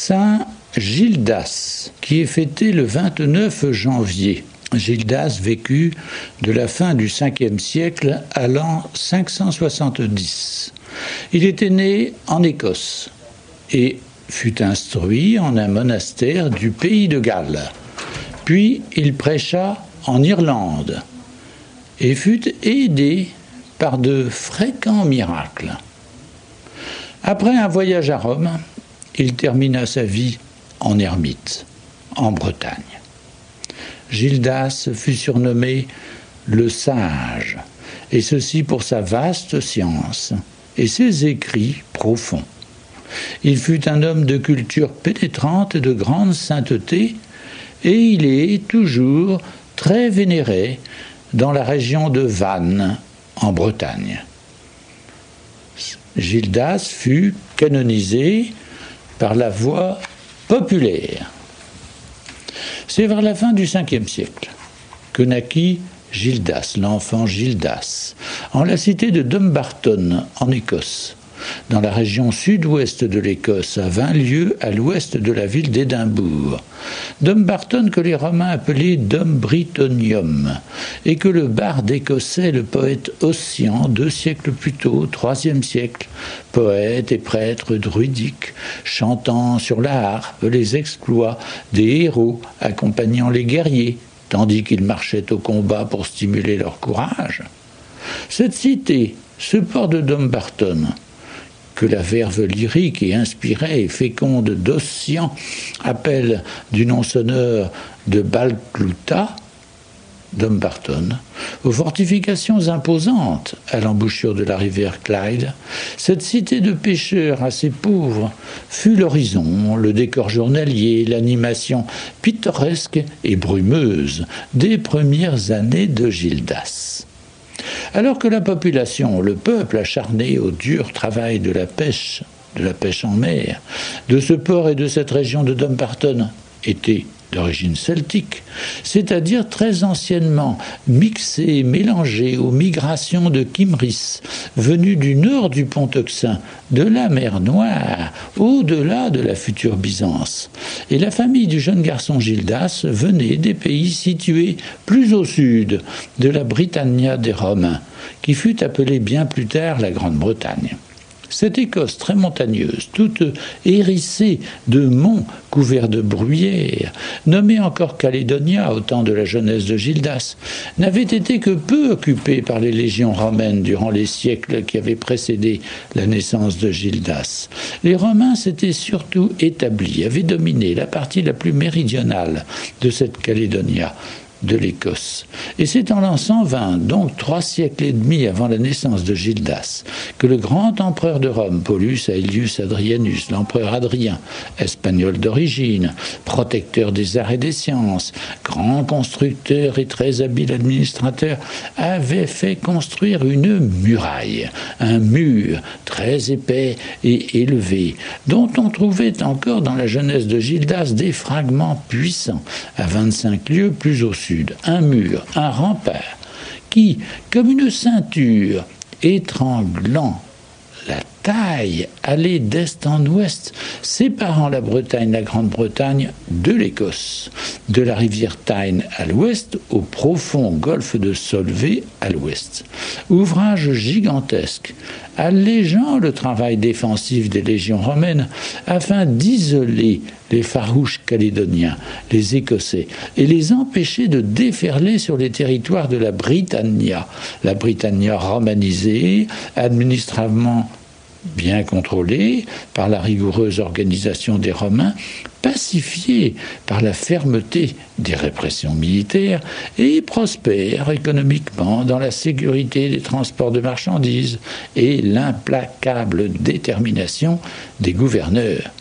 Saint Gildas, qui est fêté le 29 janvier. Gildas vécut de la fin du 5e siècle à l'an 570. Il était né en Écosse et fut instruit en un monastère du pays de Galles. Puis il prêcha en Irlande et fut aidé par de fréquents miracles. Après un voyage à Rome, il termina sa vie en ermite, en Bretagne. Gildas fut surnommé le Sage, et ceci pour sa vaste science et ses écrits profonds. Il fut un homme de culture pénétrante et de grande sainteté, et il est toujours très vénéré dans la région de Vannes, en Bretagne. Gildas fut canonisé par la voie populaire. C'est vers la fin du 5e siècle que naquit Gildas, l'enfant Gildas, en la cité de Dumbarton, en Écosse, dans la région sud-ouest de l'Écosse, à 20 lieues à l'ouest de la ville d'Édimbourg. Dumbarton que les Romains appelaient Dumbritonium, et que le barde écossais, le poète Ossian, 2 siècles plus tôt, 3e siècle, poète et prêtre druidique, chantant sur la harpe les exploits des héros accompagnant les guerriers, tandis qu'ils marchaient au combat pour stimuler leur courage. Cette cité, ce port de Dumbarton, que la verve lyrique et inspirée et féconde d'Ossian appelle du nom sonore de Balcluta, Dumbarton, aux fortifications imposantes à l'embouchure de la rivière Clyde, cette cité de pêcheurs assez pauvre fut l'horizon, le décor journalier, l'animation pittoresque et brumeuse des premières années de Gildas. Alors que la population, le peuple acharné au dur travail de la pêche en mer, de ce port et de cette région de Dumbarton, était d'origine celtique, c'est-à-dire très anciennement mixé, mélangé aux migrations de Kimris, venues du nord du Pont-Euxin, de la mer Noire, au-delà de la future Byzance. Et la famille du jeune garçon Gildas venait des pays situés plus au sud de la Britannia des Romains, qui fut appelée bien plus tard la Grande-Bretagne. Cette Écosse très montagneuse, toute hérissée de monts couverts de bruyères, nommée encore Calédonia au temps de la jeunesse de Gildas, n'avait été que peu occupée par les légions romaines durant les siècles qui avaient précédé la naissance de Gildas. Les Romains s'étaient surtout établis, avaient dominé la partie la plus méridionale de cette Calédonia, de l'Écosse. Et c'est en l'an 120, donc 3 siècles et demi avant la naissance de Gildas, que le grand empereur de Rome, Paulus Aelius Adrianus, l'empereur Adrien, espagnol d'origine, protecteur des arts et des sciences, grand constructeur et très habile administrateur, avait fait construire une muraille, un mur très épais et élevé, dont on trouvait encore dans la jeunesse de Gildas des fragments puissants, à 25 lieues plus au sud. Un mur, un rempart, qui, comme une ceinture étranglant la taille, allait d'est en ouest, séparant la Bretagne, la Grande-Bretagne, de l'Écosse, de la rivière Tyne à l'ouest au profond golfe de Solvay à l'ouest. Ouvrage gigantesque, allégeant le travail défensif des légions romaines afin d'isoler les farouches calédoniens, les Écossais, et les empêcher de déferler sur les territoires de la Britannia romanisée, administrativement bien contrôlée par la rigoureuse organisation des Romains, pacifiée par la fermeté des répressions militaires et prospère économiquement dans la sécurité des transports de marchandises et l'implacable détermination des gouverneurs.